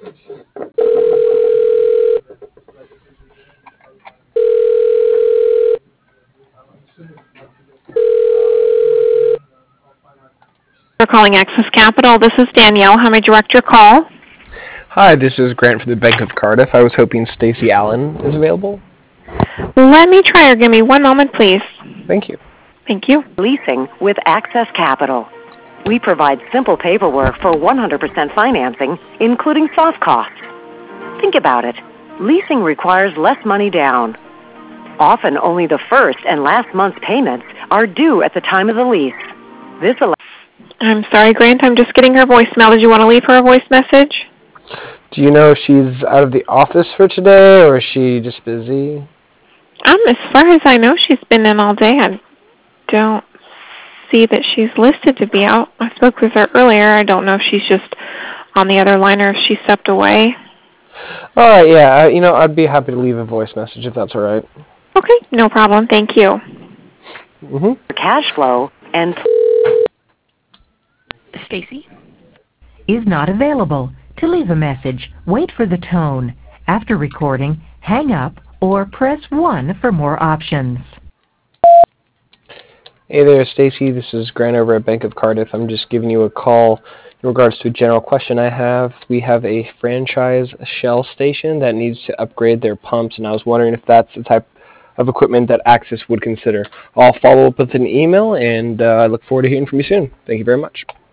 For calling Access Capital, this is Danielle. How may I direct your call? Hi, this is Grant from the Bank of Cardiff. I was hoping Stacy Allen is available. Let me try her. Give me one moment, please. Thank you. Thank you. Leasing with Access Capital. We provide simple paperwork for 100% financing, including soft costs. Think about it. Leasing requires less money down. Often only the first and last month's payments are due at the time of the lease. This allows... I'm sorry, Grant. I'm just getting her voicemail. Did you want to leave her a voice message? Do you know if she's out of the office for today, or is she just busy? As far as I know, she's been in all day. I don't see that she's listed to be out. I spoke with her earlier. I don't know if she's just on the other line or if she stepped away. All right, yeah. I'd be happy to leave a voice message if that's all right. Okay, no problem. Thank you. Cash flow and... Stacy is not available. To leave a message, wait for the tone. After recording, hang up or press 1 for more options. Hey there, Stacy. This is Grant over at Bank of Cardiff. I'm just giving you a call in regards to a general question I have. We have a franchise Shell station that needs to upgrade their pumps, and I was wondering if that's the type of equipment that Access would consider. I'll follow up with an email, and I look forward to hearing from you soon. Thank you very much.